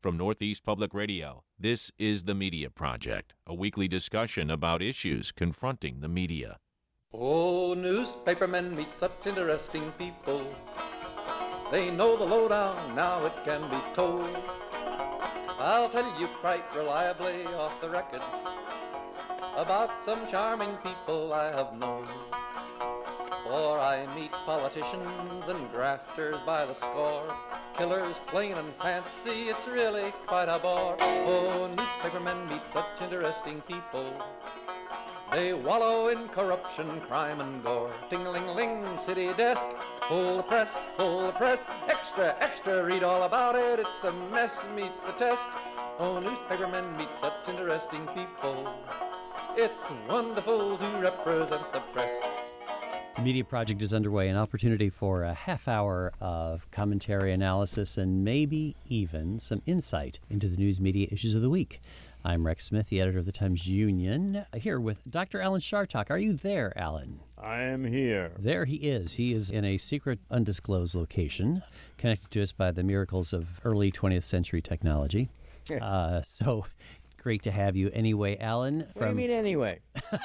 From Northeast Public Radio, this is The Media Project, a weekly discussion about issues confronting the media. Oh, newspapermen meet such interesting people. They know the lowdown, now it can be told. I'll tell you quite reliably off the record about some charming people I have known. For I meet politicians and grafters by the score, killers plain and fancy, it's really quite a bore. Oh, newspapermen meet such interesting people. They wallow in corruption, crime and gore. Ting-a-ling-a-ling, city desk, full of press, extra, extra, read all about it, it's a mess, meets the test. Oh, newspapermen meet such interesting people. It's wonderful to represent the press. The Media Project is underway, an opportunity for a half hour of commentary, analysis, and maybe even some insight into the news media issues of the week. I'm Rex Smith, the editor of the Times-Union, here with Dr. Alan Chartock. Are you there, Alan? I am here. There he is. He is in a secret, undisclosed location, connected to us by the miracles of early 20th century technology. So great to have you anyway, Alan. What do you mean anyway?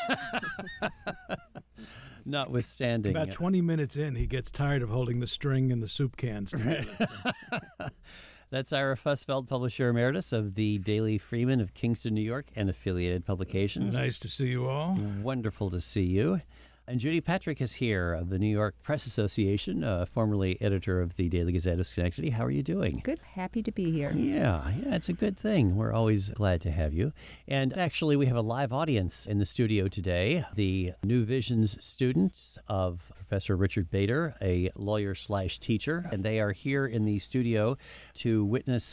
Notwithstanding. About 20 minutes in, he gets tired of holding the string and the soup cans together. That's Ira Fussfeld, publisher emeritus of the Daily Freeman of Kingston, New York, and affiliated publications. Nice to see you all. Wonderful to see you. And Judy Patrick is here of the New York Press Association, formerly editor of the Daily Gazette of Schenectady. How are you doing? Good. Happy to be here. Yeah, it's a good thing. We're always glad to have you. And actually, we have a live audience in the studio today. The New Visions students of Professor Richard Bader, a lawyer/teacher, and they are here in the studio to witness,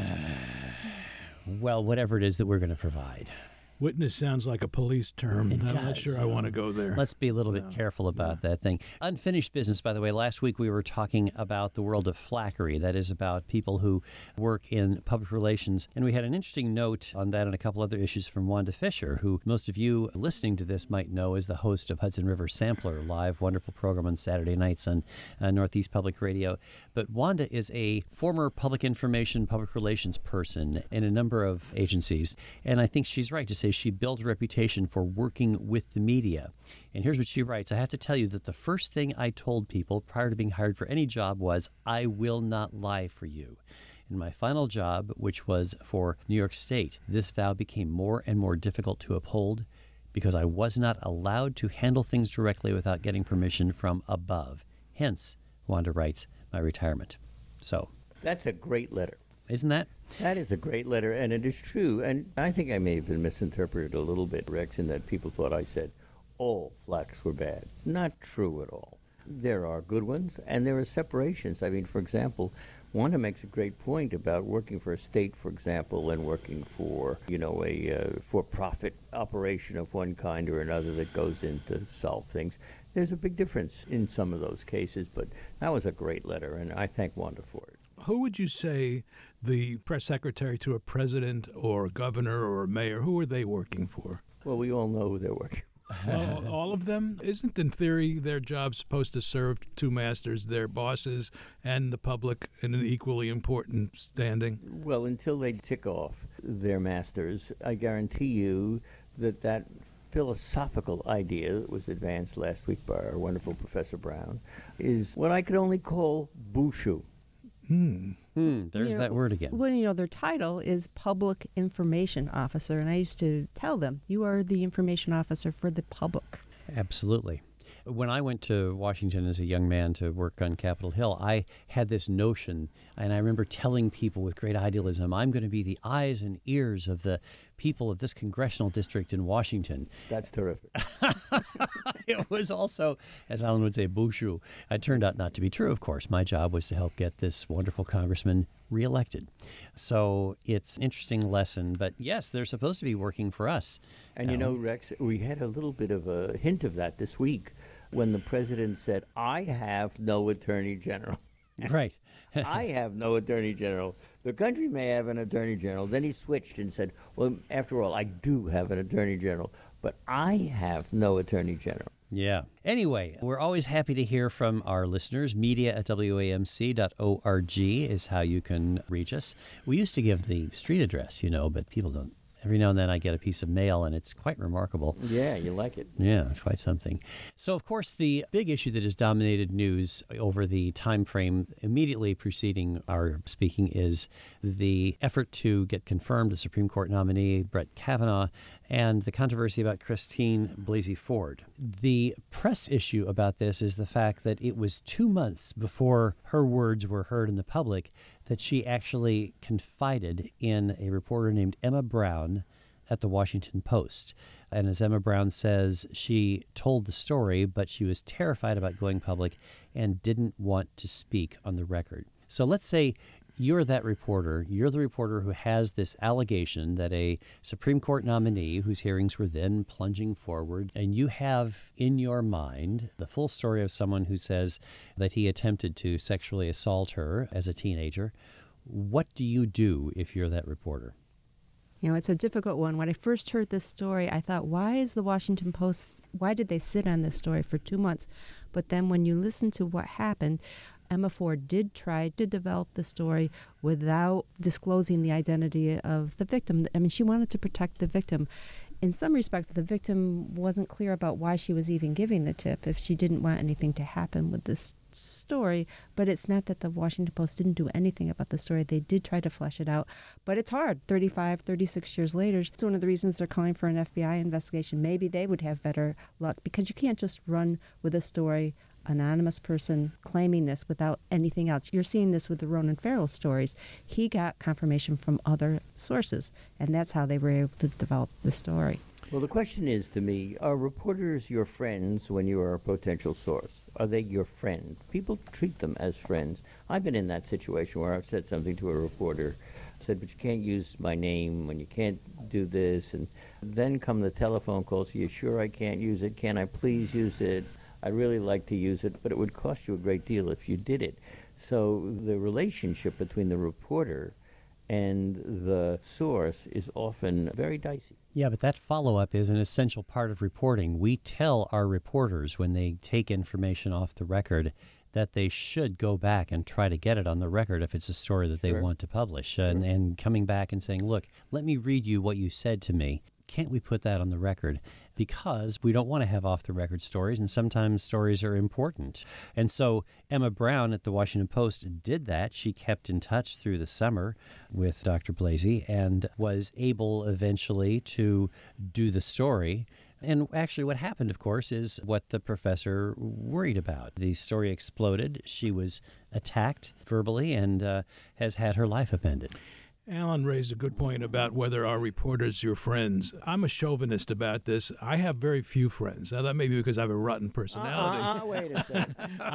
whatever it is that we're going to provide. Witness sounds like a police term. I'm not sure I want to go there. Let's be a little bit careful about that thing. Unfinished business, by the way. Last week we were talking about the world of flackery. That is about people who work in public relations. And we had an interesting note on that and a couple other issues from Wanda Fisher, who most of you listening to this might know is the host of Hudson River Sampler, live wonderful program on Saturday nights on Northeast Public Radio. But Wanda is a former public information, public relations person in a number of agencies. And I think she's right to say she built a reputation for working with the media. And here's what she writes. I have to tell you that the first thing I told people prior to being hired for any job was, I will not lie for you. In my final job, which was for New York State, this vow became more and more difficult to uphold because I was not allowed to handle things directly without getting permission from above. Hence, Wanda writes, my retirement. So That's a great letter. Isn't that? That is a great letter, and it is true. And I think I may have been misinterpreted a little bit, Rex, in that people thought I said all flacks were bad. Not true at all. There are good ones, and there are separations. I mean, for example, Wanda makes a great point about working for a state, for example, and working for, a for-profit operation of one kind or another that goes in to solve things. There's a big difference in some of those cases, but that was a great letter, and I thank Wanda for it. Who would you say the press secretary to a president or a governor or a mayor, who are they working for? Well, we all know who they're working for. Well, all of them? Isn't, in theory, their job supposed to serve two masters, their bosses and the public, in an equally important standing? Well, until they tick off their masters, I guarantee you that philosophical idea that was advanced last week by our wonderful Professor Brown is what I could only call bushu. There's that word again. Well, their title is Public Information Officer, and I used to tell them, you are the information officer for the public. Absolutely. When I went to Washington as a young man to work on Capitol Hill, I had this notion, and I remember telling people with great idealism, I'm going to be the eyes and ears of the people of this congressional district in Washington. That's terrific. It was also, as Alan would say, bushu. It turned out not to be true, of course. My job was to help get this wonderful congressman reelected. So it's an interesting lesson. But yes, they're supposed to be working for us. And Rex, we had a little bit of a hint of that this week when the president said, I have no attorney general. Right. I have no attorney general. The country may have an attorney general. Then he switched and said, well, after all, I do have an attorney general, but I have no attorney general. Yeah. Anyway, we're always happy to hear from our listeners. media@wamc.org is how you can reach us. We used to give the street address, but people don't. Every now and then I get a piece of mail, and it's quite remarkable. Yeah, you like it. Yeah, it's quite something. So, of course, the big issue that has dominated news over the time frame immediately preceding our speaking is the effort to get confirmed the Supreme Court nominee, Brett Kavanaugh, and the controversy about Christine Blasey Ford. The press issue about this is the fact that it was 2 months before her words were heard in the public that she actually confided in a reporter named Emma Brown at the Washington Post. And as Emma Brown says, she told the story, but she was terrified about going public and didn't want to speak on the record. So let's say you're that reporter. You're the reporter who has this allegation that a Supreme Court nominee, whose hearings were then plunging forward, and you have in your mind the full story of someone who says that he attempted to sexually assault her as a teenager. What do you do if you're that reporter? It's a difficult one. When I first heard this story, I thought, why did they sit on this story for 2 months? But then when you listen to what happened, Emma Ford did try to develop the story without disclosing the identity of the victim. I mean, she wanted to protect the victim. In some respects, the victim wasn't clear about why she was even giving the tip, if she didn't want anything to happen with this story. But it's not that the Washington Post didn't do anything about the story. They did try to flesh it out. But it's hard. 35, 36 years later, it's one of the reasons they're calling for an FBI investigation. Maybe they would have better luck, because you can't just run with a story, anonymous person claiming this without anything else. You're seeing this with the Ronan Farrow stories. He got confirmation from other sources, and that's how they were able to develop the story. Well, the question is, to me, are reporters your friends when you are a potential source? Are they your friend? People treat them as friends. I've been in that situation where I've said something to a reporter, said, but you can't use my name when you can't do this, and then come the telephone calls, are you sure I can't use it? Can I please use it? I'd really like to use it, but it would cost you a great deal if you did it. So the relationship between the reporter and the source is often very dicey. Yeah, but that follow-up is an essential part of reporting. We tell our reporters when they take information off the record that they should go back and try to get it on the record if it's a story that they want to publish. And coming back and saying, look, let me read you what you said to me. Can't we put that on the record? Because we don't want to have off-the-record stories, and sometimes stories are important. And so Emma Brown at the Washington Post did that. She kept in touch through the summer with Dr. Blasey and was able eventually to do the story. And actually what happened, of course, is what the professor worried about. The story exploded. She was attacked verbally and has had her life upended. Alan raised a good point about whether our reporters your friends. I'm a chauvinist about this. I have very few friends. Now, that may be because I have a rotten personality. Wait a second.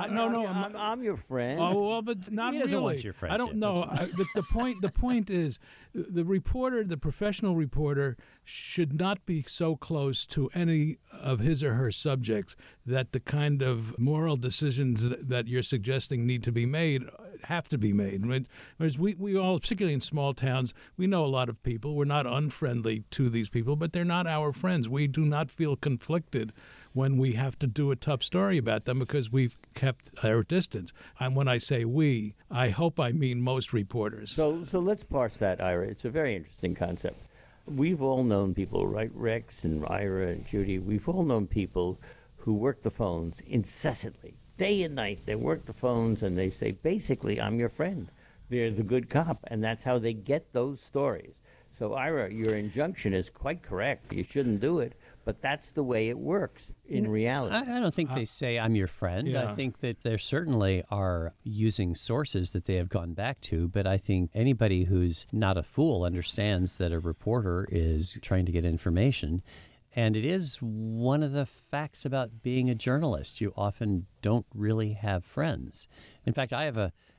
I'm your friend. Oh, well, but not really. He doesn't want your friendship. I don't know. The point is, the reporter, the professional reporter, should not be so close to any of his or her subjects that the kind of moral decisions that you're suggesting need to be made have to be made. Whereas we all, particularly in small towns, we know a lot of people. We're not unfriendly to these people, but they're not our friends. We do not feel conflicted when we have to do a tough story about them because we've kept our distance. And when I say we, I hope I mean most reporters. So let's parse that, Ira. It's a very interesting concept. We've all known people, right? Rex and Ira and Judy, we've all known people who work the phones incessantly. Day and night, they work the phones and they say, basically, I'm your friend. They're the good cop, and that's how they get those stories. So, Ira, your injunction is quite correct. You shouldn't do it, but that's the way it works in reality. I don't think they say, I'm your friend. Yeah. I think that there certainly are using sources that they have gone back to, but I think anybody who's not a fool understands that a reporter is trying to get information. And it is one of the facts about being a journalist. You often don't really have friends. In fact, I have a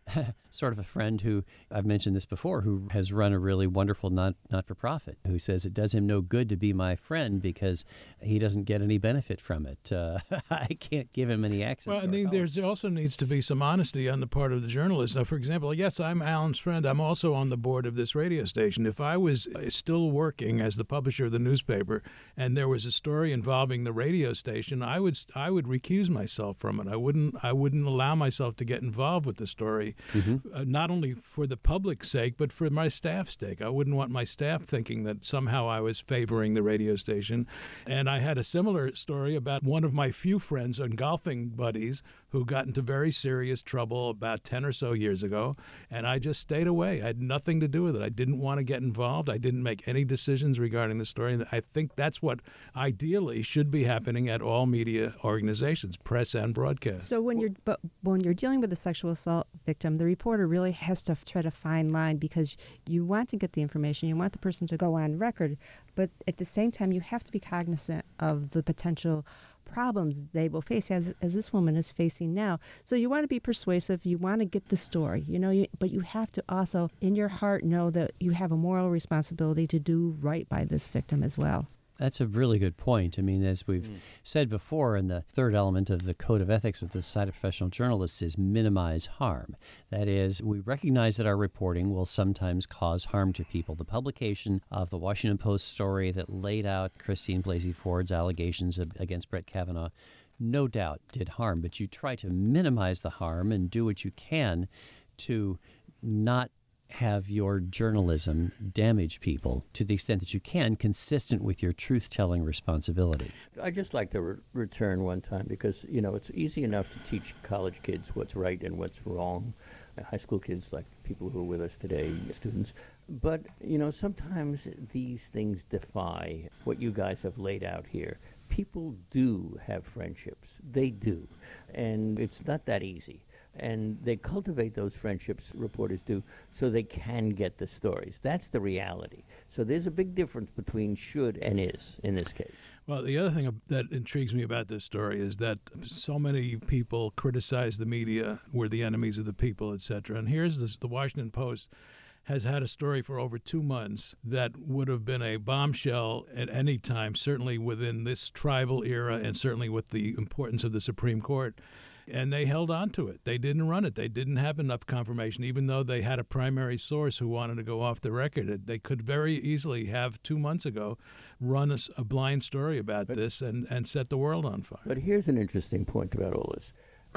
sort of a friend who, I've mentioned this before, who has run a really wonderful not-for-profit, who says it does him no good to be my friend because he doesn't get any benefit from it. I can't give him any access Well, to I mean, there also needs to be some honesty on the part of the journalist. Now, for example, yes, I'm Alan's friend. I'm also on the board of this radio station. If I was still working as the publisher of the newspaper and there was a story involving the radio station, I would recuse myself from it. I wouldn't allow myself to get involved with the story, not only for the public's sake, but for my staff's sake. I wouldn't want my staff thinking that somehow I was favoring the radio station. And I had a similar story about one of my few friends and golfing buddies who got into very serious trouble about 10 or so years ago, and I just stayed away. I had nothing to do with it. I didn't want to get involved. I didn't make any decisions regarding the story. And I think that's what ideally should be happening at all media organizations, press and broadcast. So when you're dealing with a sexual assault victim, the reporter really has to tread a fine line because you want to get the information, you want the person to go on record, but at the same time you have to be cognizant of the potential problems they will face as this woman is facing now. So you want to be persuasive, you want to get the story, but you have to also in your heart know that you have a moral responsibility to do right by this victim as well. That's a really good point. I mean, as we've said before, and the third element of the code of ethics of the Society of Professional Journalists is minimize harm. That is, we recognize that our reporting will sometimes cause harm to people. The publication of the Washington Post story that laid out Christine Blasey Ford's allegations against Brett Kavanaugh no doubt did harm, but you try to minimize the harm and do what you can to not have your journalism damage people to the extent that you can, consistent with your truth-telling responsibility. I'd just like to return one time because, it's easy enough to teach college kids what's right and what's wrong. High school kids, like people who are with us today, students. But, sometimes these things defy what you guys have laid out here. People do have friendships. They do. And it's not that easy. And they cultivate those friendships, reporters do, so they can get the stories. That's the reality. So there's a big difference between should and is in this case. Well, the other thing that intrigues me about this story is that so many people criticize the media, we're the enemies of the people, etc. And here's the Washington Post has had a story for over 2 months that would have been a bombshell at any time, certainly within this tribal era and certainly with the importance of the Supreme Court. And they held on to it. They didn't run it. They didn't have enough confirmation, even though they had a primary source who wanted to go off the record. They could very easily have 2 months ago run a blind story about this and set the world on fire. But here's an interesting point about all this.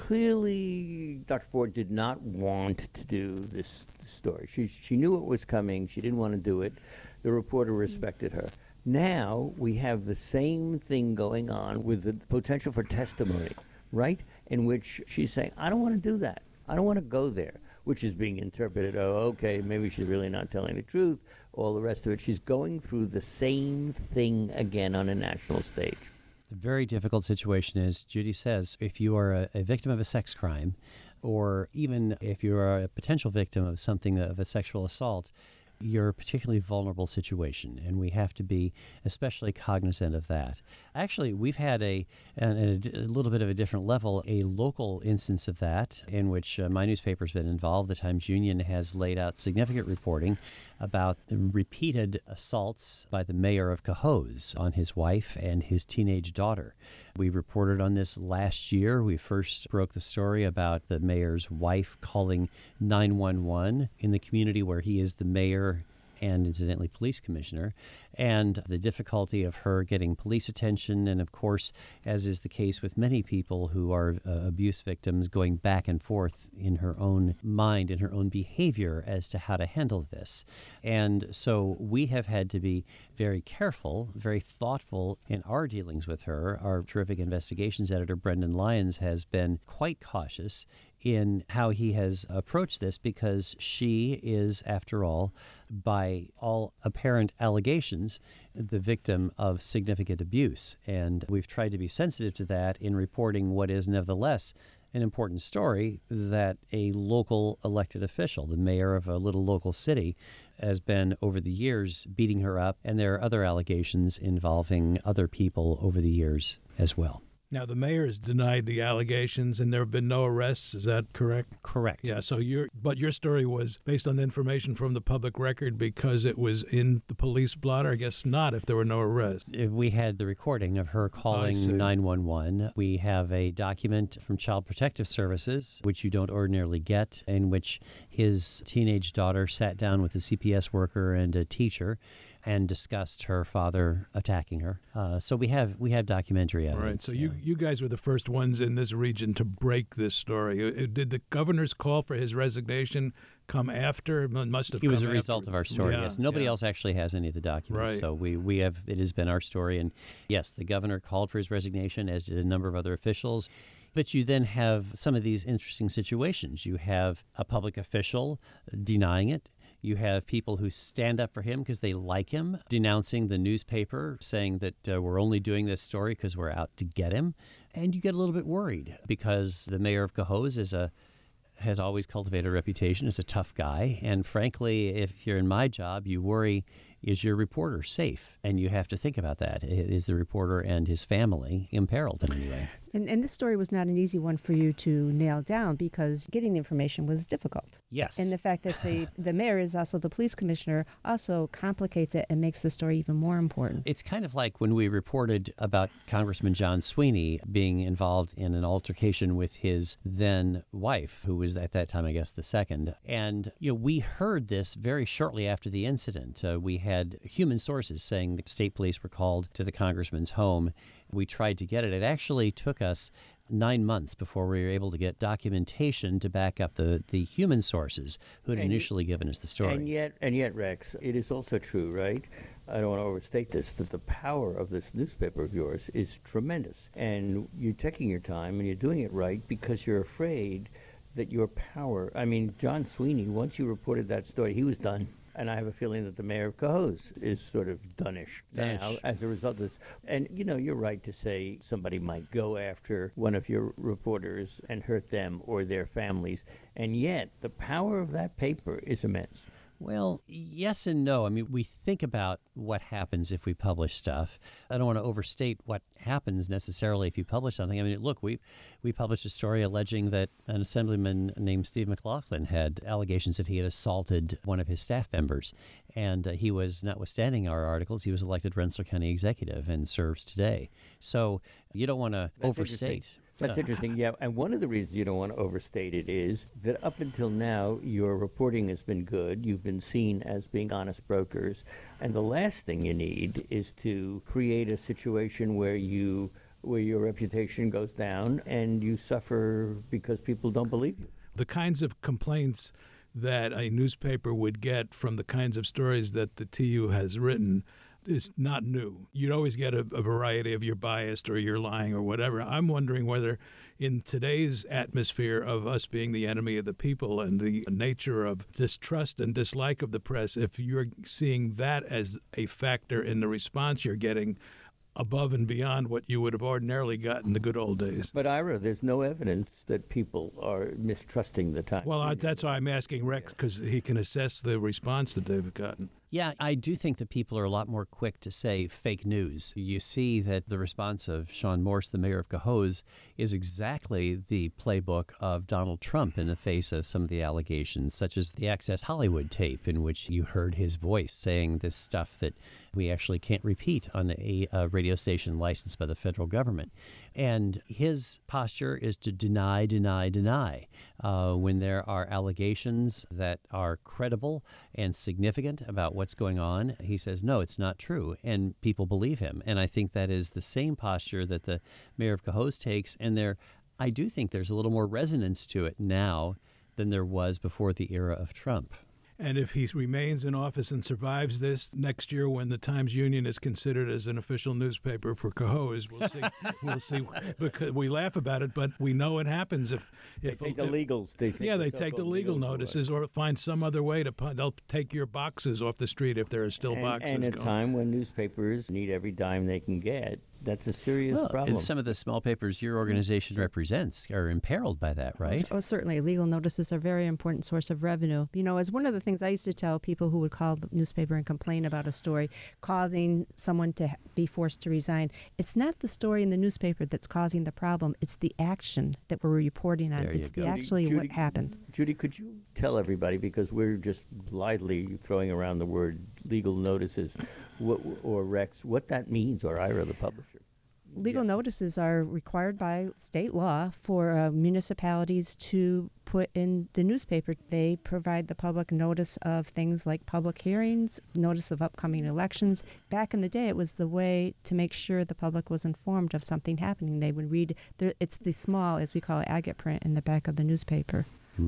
Clearly, Dr. Ford did not want to do this story. She knew it was coming. She didn't want to do it. The reporter respected her. Now we have the same thing going on with the potential for testimony, right? In which she's saying, I don't want to do that. I don't want to go there, which is being interpreted, okay, maybe she's really not telling the truth, all the rest of it. She's going through the same thing again on a national stage. The very difficult situation is, Judy says, if you are a victim of a sex crime, or even if you are a potential victim of something of a sexual assault, you're a particularly vulnerable situation, and we have to be especially cognizant of that. Actually, we've had a little bit of a different level, a local instance of that in which my newspaper's been involved. The Times-Union has laid out significant reporting about repeated assaults by the mayor of Cohoes on his wife and his teenage daughter. We reported on this last year. We first broke the story about the mayor's wife calling 911 in the community where he is the mayor and incidentally police commissioner, and the difficulty of her getting police attention, and of course, as is the case with many people who are abuse victims, going back and forth in her own mind, in her own behavior as to how to handle this. And so we have had to be very careful, very thoughtful in our dealings with her. Our terrific investigations editor, Brendan Lyons, has been quite cautious in how he has approached this because she is, after all, by all apparent allegations, the victim of significant abuse. And we've tried to be sensitive to that in reporting what is nevertheless an important story that a local elected official, the mayor of a little local city, has been over the years beating her up. And there are other allegations involving other people over the years as well. Now, the mayor has denied the allegations, and there have been no arrests. Is that correct? Correct. Yeah, so your story was based on information from the public record because it was in the police blotter? I guess not if there were no arrests. We had the recording of her calling 911. We have a document from Child Protective Services, which you don't ordinarily get, in which his teenage daughter sat down with a CPS worker and a teacher and discussed her father attacking her. So we have documentary evidence. All right, so you guys were the first ones in this region to break this story. Did the governor's call for his resignation come after? It must have. It was a come result after. of our story. Yeah, yes, nobody else actually has any of the documents. Right. So we have. It has been our story, and yes, the governor called for his resignation, as did a number of other officials. But you then have some of these interesting situations. You have a public official denying it. You have people who stand up for him because they like him, denouncing the newspaper, saying that we're only doing this story because we're out to get him. And you get a little bit worried because the mayor of Cohoes has always cultivated a reputation as a tough guy. And frankly, if you're in my job, you worry, is your reporter safe? And you have to think about that. Is the reporter and his family imperiled in any way? And this story was not an easy one for you to nail down because getting the information was difficult. Yes. And the fact that the mayor is also the police commissioner also complicates it and makes the story even more important. It's kind of like when we reported about Congressman John Sweeney being involved in an altercation with his then wife, who was at that time, I guess, the second. And, we heard this very shortly after the incident. We had human sources saying the state police were called to the congressman's home. We tried to get it. It actually took us 9 months before we were able to get documentation to back up the human sources who had initially given us the story. And yet, Rex, it is also true, right? I don't want to overstate this, that the power of this newspaper of yours is tremendous. And you're taking your time and you're doing it right because you're afraid that your power, John Sweeney, once you reported that story, he was done. And I have a feeling that the mayor of Cohoes is sort of done-ish now as a result of this. And, you're right to say somebody might go after one of your reporters and hurt them or their families. And yet, the power of that paper is immense. Well, yes and no. We think about what happens if we publish stuff. I don't want to overstate what happens necessarily if you publish something. Look, we published a story alleging that an assemblyman named Steve McLaughlin had allegations that he had assaulted one of his staff members. And he was, notwithstanding our articles, he was elected Rensselaer County executive and serves today. So you don't want to overstate. That's interesting, yeah. And one of the reasons you don't want to overstate it is that up until now, your reporting has been good. You've been seen as being honest brokers. And the last thing you need is to create a situation where your reputation goes down and you suffer because people don't believe you. The kinds of complaints that a newspaper would get from the kinds of stories that the TU has written is not new. You'd always get a variety of you're biased or you're lying or whatever. I'm wondering whether in today's atmosphere of us being the enemy of the people and the nature of distrust and dislike of the press, if you're seeing that as a factor in the response you're getting above and beyond what you would have ordinarily got in the good old days. But Ira, there's no evidence that people are mistrusting the Times. Well, that's why I'm asking Rex, because he can assess the response that they've gotten. Yeah, I do think that people are a lot more quick to say fake news. You see that the response of Sean Morse, the mayor of Cohoes, is exactly the playbook of Donald Trump in the face of some of the allegations, such as the Access Hollywood tape in which you heard his voice saying this stuff that we actually can't repeat on a radio station licensed by the federal government. And his posture is to deny, deny, deny. When there are allegations that are credible and significant about what's going on, he says, no, it's not true. And people believe him. And I think that is the same posture that the mayor of Cohoes takes. And I do think there's a little more resonance to it now than there was before the era of Trump. And if he remains in office and survives this next year, when the Times-Union is considered as an official newspaper for Cohoes, we'll see. We'll see. Because we laugh about it, but we know it happens if they take the legals. They take the legal notices, or find some other way to. They'll take your boxes off the street if there are still boxes. And at a time when newspapers need every dime they can get, That's a serious problem. And some of the small papers your organization represents are imperiled by that, right? Oh, certainly. Legal notices are a very important source of revenue. You know, as one of the things I used to tell people who would call the newspaper and complain about a story causing someone to be forced to resign, it's not the story in the newspaper that's causing the problem. It's the action that we're reporting on. There you It's go. actually what happened. Judy, could you tell everybody, because we're just blithely throwing around the word legal notices, or Rex, what that means, or Ira, the publisher? Legal notices are required by state law for municipalities to put in the newspaper. They provide the public notice of things like public hearings, notice of upcoming elections. Back in the day, it was the way to make sure the public was informed of something happening. They would read, it's the small, as we call it, agate print in the back of the newspaper.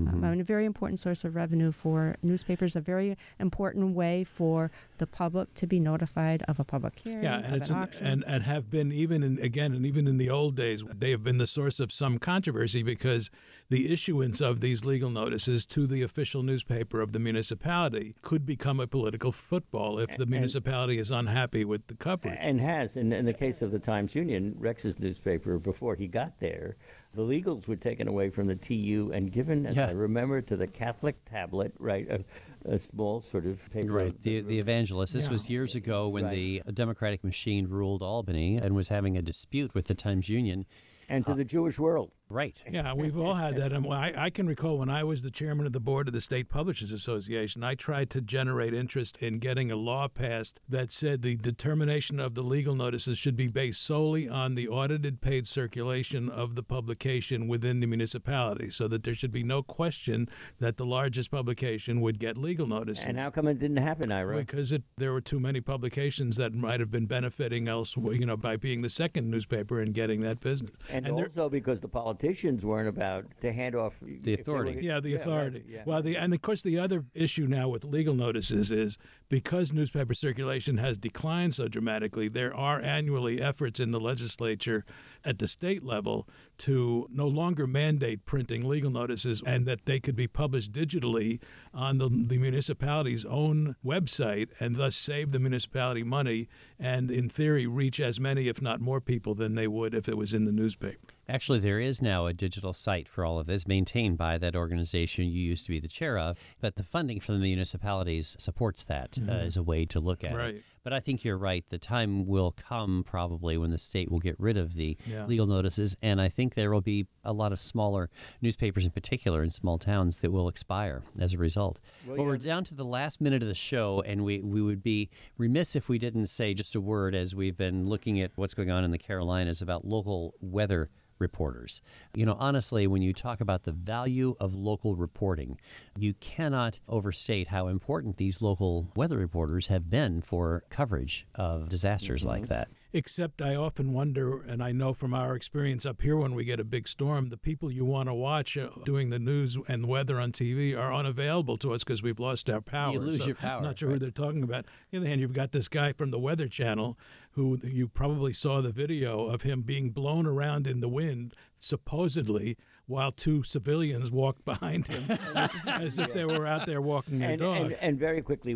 A very important source of revenue for newspapers, a very important way for the public to be notified of a public hearing, and of an auction. and have been even in the old days, they have been the source of some controversy because the issuance of these legal notices to the official newspaper of the municipality could become a political football if the municipality is unhappy with the coverage. And has, in the case of the Times-Union, Rex's newspaper, before he got there, the legals were taken away from the TU and given, as I remember, to the Catholic tablet, right, a small sort of paper. Right, the Evangelist. This was years ago when the Democratic machine ruled Albany and was having a dispute with the Times-Union. And to the Jewish world. Right. Yeah, we've all had that. And I can recall when I was the chairman of the board of the State Publishers Association, I tried to generate interest in getting a law passed that said the determination of the legal notices should be based solely on the audited paid circulation of the publication within the municipality, so that there should be no question that the largest publication would get legal notices. And how come it didn't happen, Ira? Because there were too many publications that might have been benefiting elsewhere, by being the second newspaper and getting that business. And also because the politicians weren't about to hand off the authority. The authority. Right, yeah. Well, and of course, the other issue now with legal notices is because newspaper circulation has declined so dramatically, there are annually efforts in the legislature at the state level to no longer mandate printing legal notices and that they could be published digitally on the municipality's own website and thus save the municipality money and, in theory, reach as many, if not more people than they would if it was in the newspaper. Actually, there is now a digital site for all of this maintained by that organization you used to be the chair of, but the funding from the municipalities supports that as a way to look at it. But I think you're right. The time will come probably when the state will get rid of the legal notices, and I think there will be a lot of smaller newspapers in particular in small towns that will expire as a result. Well, we're down to the last minute of the show, and we would be remiss if we didn't say just a word as we've been looking at what's going on in the Carolinas about local weather reporters. Honestly, when you talk about the value of local reporting, you cannot overstate how important these local weather reporters have been for coverage of disasters like that. Except I often wonder, and I know from our experience up here when we get a big storm, the people you want to watch doing the news and weather on TV are unavailable to us because we've lost our power. You lose your power. I'm not sure who they're talking about. On the other hand, you've got this guy from the Weather Channel who you probably saw the video of him being blown around in the wind, supposedly, while two civilians walked behind him as if they were out there walking their dog. And very quickly,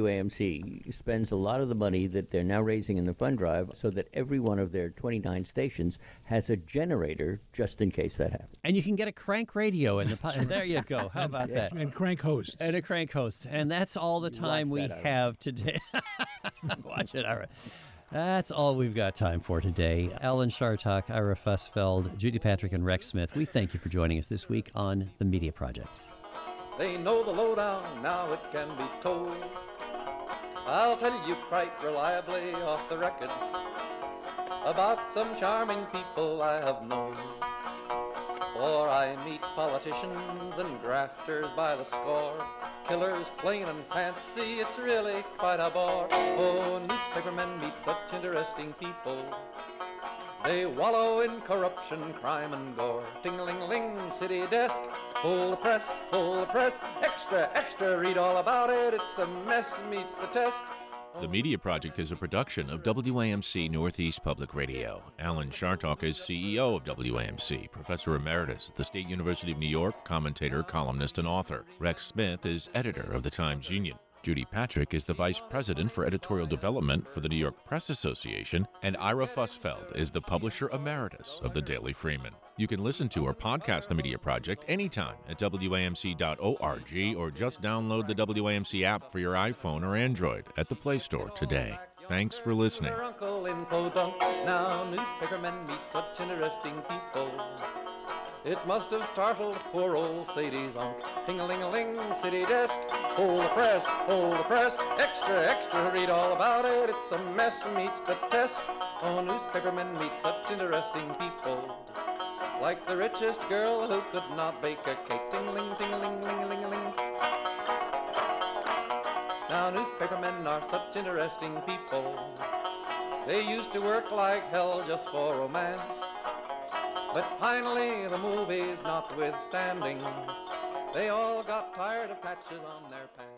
YWAMC spends a lot of the money that they're now raising in the fund drive so that every one of their 29 stations has a generator just in case that happens. And you can get a crank radio in the there you go. How about that? And crank hosts. And a crank host. And that's all the time we have today. Watch it, Ira. That's all we've got time for today. Alan Chartock, Ira Fussfeld, Judy Patrick, and Rex Smith, we thank you for joining us this week on The Media Project. They know the lowdown, now it can be told. I'll tell you quite reliably off the record about some charming people I have known. For I meet politicians and grafters by the score, killers plain and fancy, it's really quite a bore. Oh, newspapermen meet such interesting people. They wallow in corruption, crime and gore. Ting-a-ling-a-ling, city desk, full the press, extra, extra, read all about it, it's a mess, meets the test. The Media Project is a production of WAMC Northeast Public Radio. Alan Chartock is CEO of WAMC, Professor Emeritus at the State University of New York, commentator, columnist, and author. Rex Smith is editor of the Times-Union. Judy Patrick is the Vice President for Editorial Development for the New York Press Association, and Ira Fussfeld is the Publisher Emeritus of the Daily Freeman. You can listen to or podcast the Media Project anytime at WAMC.org or just download the WAMC app for your iPhone or Android at the Play Store today. Thanks for listening. Her uncle in Podunk. Now newspapermen meet such interesting people. It must have startled poor old Sadie's unc. Ting-a-ling-a-ling, city desk. Hold the press, extra, extra, read all about it. It's a mess, meets the test. Oh, newspapermen meet such interesting people. Like the richest girl who could not bake a cake. Ting-a-ling, ting-a-ling, ling-a-ling-a-ling. Now newspapermen are such interesting people. They used to work like hell just for romance. But finally, the movies notwithstanding, they all got tired of patches on their pants.